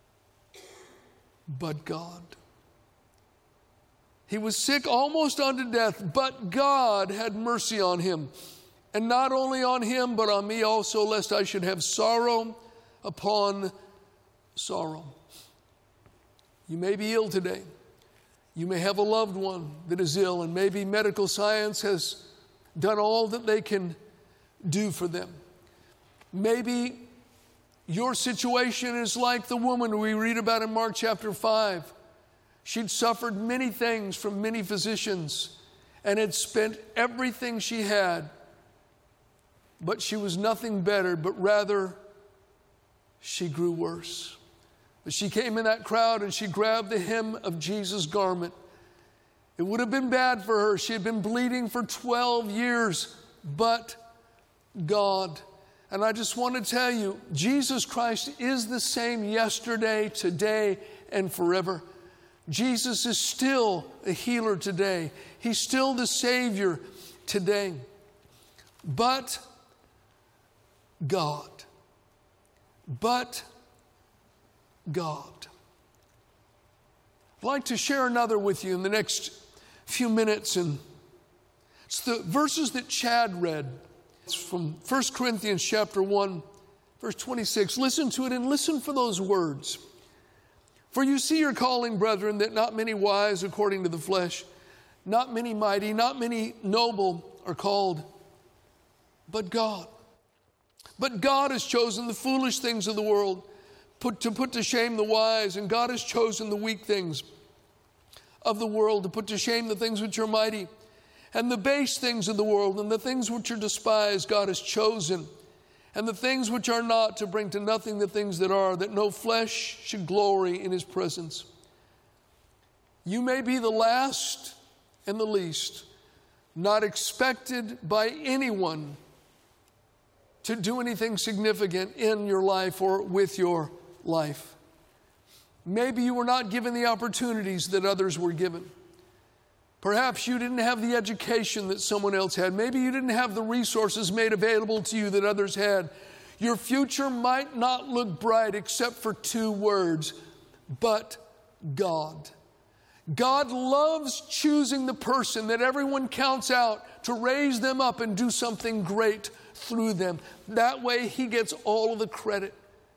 but God." He was sick almost unto death, but God had mercy on him. And not only on him, but on me also, lest I should have sorrow upon sorrow. You may be ill today. You may have a loved one that is ill, and maybe medical science has done all that they can do for them. Maybe your situation is like the woman we read about in Mark chapter 5. She'd suffered many things from many physicians and had spent everything she had, but she was nothing better, but rather she grew worse. But she came in that crowd and she grabbed the hem of Jesus' garment. It would have been bad for her. She had been bleeding for 12 years, but God. And I just want to tell you, Jesus Christ is the same yesterday, today, and forever. Jesus is still a healer today. He's still the Savior today. But God. But God. I'd like to share another with you in the next few minutes, and it's the verses that Chad read. It's from 1 Corinthians chapter 1, verse 26. Listen to it and listen for those words. "For you see your calling, brethren, that not many wise according to the flesh, not many mighty, not many noble are called, but God. But God has chosen the foolish things of the world to put to shame the wise, and God has chosen the weak things of the world to put to shame the things which are mighty. And the base things of the world and the things which are despised God has chosen, and the things which are not, to bring to nothing the things that are, that no flesh should glory in his presence." You may be the last and the least, not expected by anyone to do anything significant in your life or with your life. Maybe you were not given the opportunities that others were given. Perhaps you didn't have the education that someone else had. Maybe you didn't have the resources made available to you that others had. Your future might not look bright except for two words, but God. God loves choosing the person that everyone counts out to raise them up and do something great through them. That way he gets all of the credit.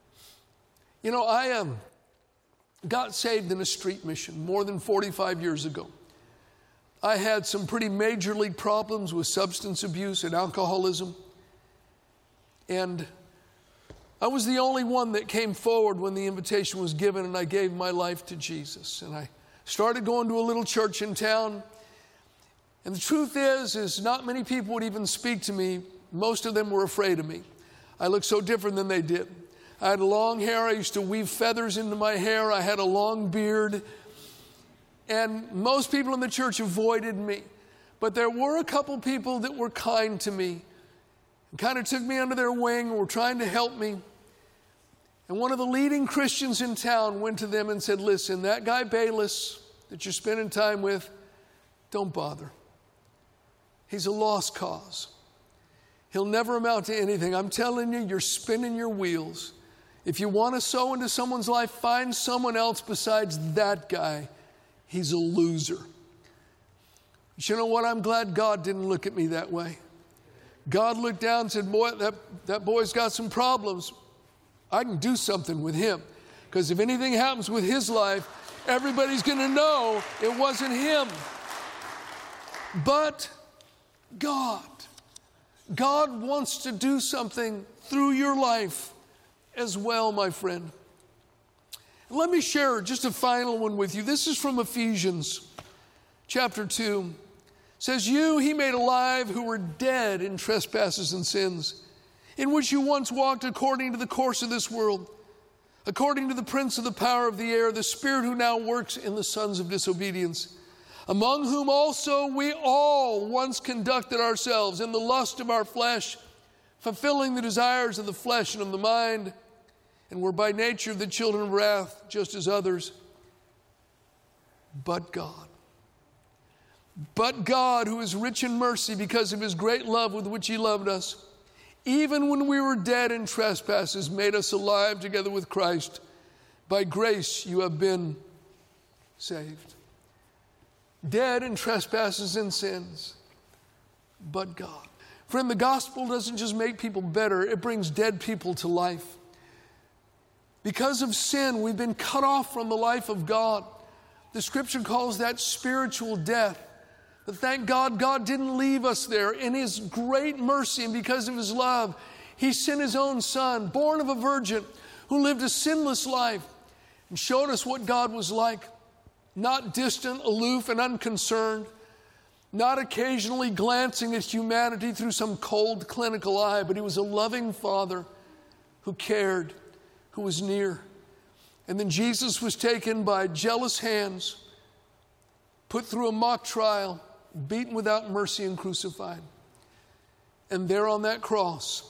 You know, I got saved in a street mission more than 45 years ago. I had some pretty major league problems with substance abuse and alcoholism. And I was the only one that came forward when the invitation was given, and I gave my life to Jesus. And I started going to a little church in town. And the truth is not many people would even speak to me. Most of them were afraid of me. I looked so different than they did. I had long hair. I used to weave feathers into my hair. I had a long beard. And most people in the church avoided me. But there were a couple people that were kind to me and kind of took me under their wing and were trying to help me. And one of the leading Christians in town went to them and said, "Listen, that guy Bayless that you're spending time with, don't bother. He's a lost cause. He'll never amount to anything. I'm telling you, you're spinning your wheels. If you want to sow into someone's life, find someone else besides that guy. He's a loser." But you know what? I'm glad God didn't look at me that way. God looked down and said, boy, that boy's got some problems. I can do something with him. Because if anything happens with his life, everybody's going to know it wasn't him. But God wants to do something through your life as well, my friend. Let me share just a final one with you. This is from Ephesians chapter 2. It says, you he made alive who were dead in trespasses and sins, in which you once walked according to the course of this world, according to the prince of the power of the air, the spirit who now works in the sons of disobedience, among whom also we all once conducted ourselves in the lust of our flesh, fulfilling the desires of the flesh and of the mind, and were by nature the children of wrath, just as others. But God, who is rich in mercy because of his great love with which he loved us, even when we were dead in trespasses, made us alive together with Christ. By grace you have been saved. Dead in trespasses and sins, but God. Friend, the gospel doesn't just make people better, it brings dead people to life. Because of sin, we've been cut off from the life of God. The scripture calls that spiritual death. But thank God, God didn't leave us there. In his great mercy and because of his love, he sent his own son, born of a virgin, who lived a sinless life and showed us what God was like. Not distant, aloof, and unconcerned. Not occasionally glancing at humanity through some cold, clinical eye, but he was a loving father who cared, who was near. And then Jesus was taken by jealous hands, put through a mock trial, beaten without mercy and crucified. And there on that cross,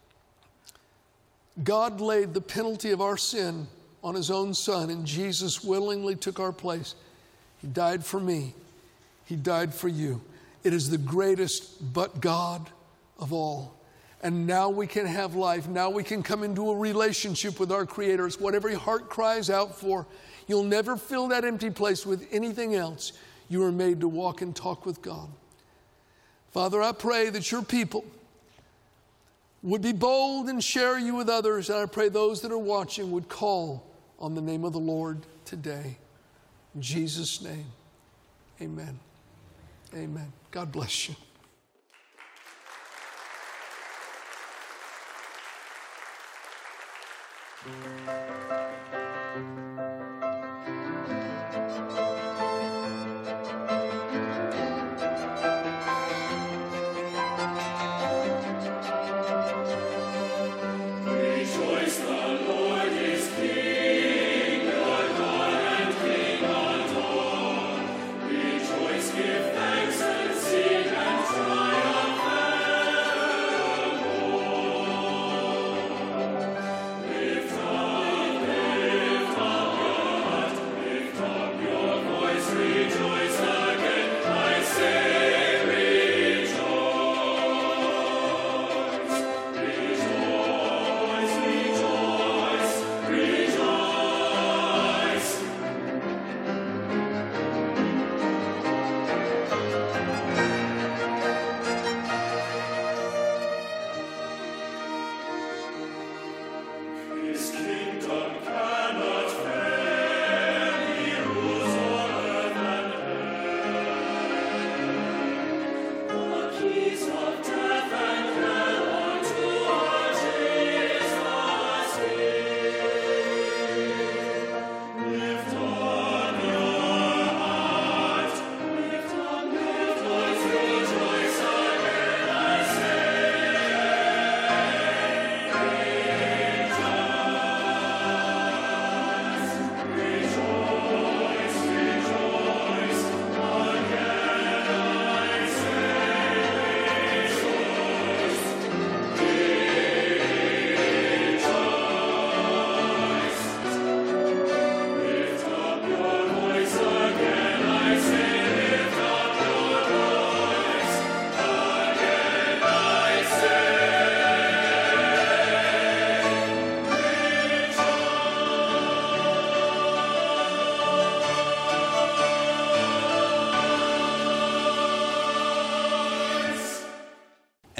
God laid the penalty of our sin on his own son, and Jesus willingly took our place. He died for me. He died for you. It is the greatest but God of all. And now we can have life. Now we can come into a relationship with our Creator. It's what every heart cries out for. You'll never fill that empty place with anything else. You are made to walk and talk with God. Father, I pray that your people would be bold and share you with others. And I pray those that are watching would call on the name of the Lord today. In Jesus' name, amen. Amen. God bless you.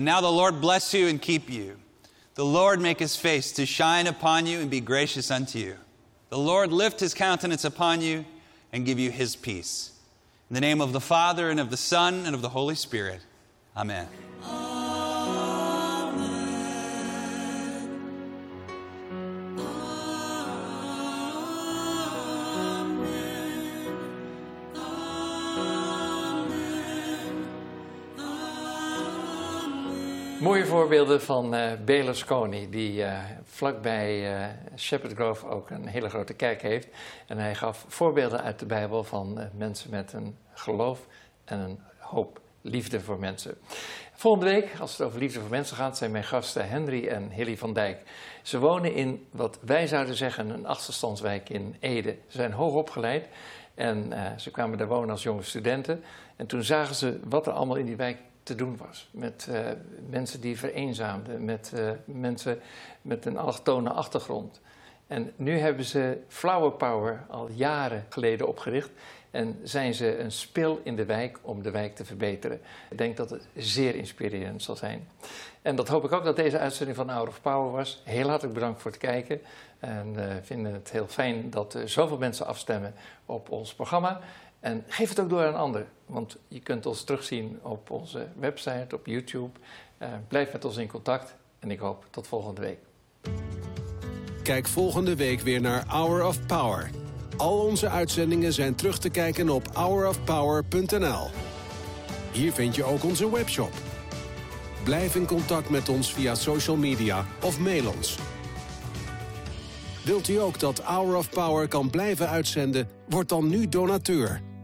And now the Lord bless you and keep you. The Lord make his face to shine upon you and be gracious unto you. The Lord lift his countenance upon you and give you his peace. In the name of the Father, and of the Son, and of the Holy Spirit. Amen. Mooie voorbeelden van Berlusconi, die vlakbij Shepherd Grove ook een hele grote kerk heeft. En hij gaf voorbeelden uit de Bijbel van mensen met een geloof en een hoop liefde voor mensen. Volgende week, als het over liefde voor mensen gaat, zijn mijn gasten Henry en Hilly van Dijk. Ze wonen in wat wij zouden zeggen een achterstandswijk in Ede. Ze zijn hoog opgeleid en ze kwamen daar wonen als jonge studenten. En toen zagen ze wat er allemaal in die wijk te doen was. Met mensen die vereenzaamden, met mensen met een allochtone achtergrond. En nu hebben ze Flower Power al jaren geleden opgericht en zijn ze een spil in de wijk om de wijk te verbeteren. Ik denk dat het zeer inspirerend zal zijn. En dat hoop ik ook dat deze uitzending van Hour of Power was. Heel hartelijk bedankt voor het kijken. En vinden het heel fijn dat zoveel mensen afstemmen op ons programma. En geef het ook door aan anderen, want je kunt ons terugzien op onze website, op YouTube. Blijf met ons in contact en ik hoop tot volgende week. Kijk volgende week weer naar Hour of Power. Al onze uitzendingen zijn terug te kijken op hourofpower.nl. Hier vind je ook onze webshop. Blijf in contact met ons via social media of mail ons. Wilt u ook dat Hour of Power kan blijven uitzenden? Word dan nu donateur.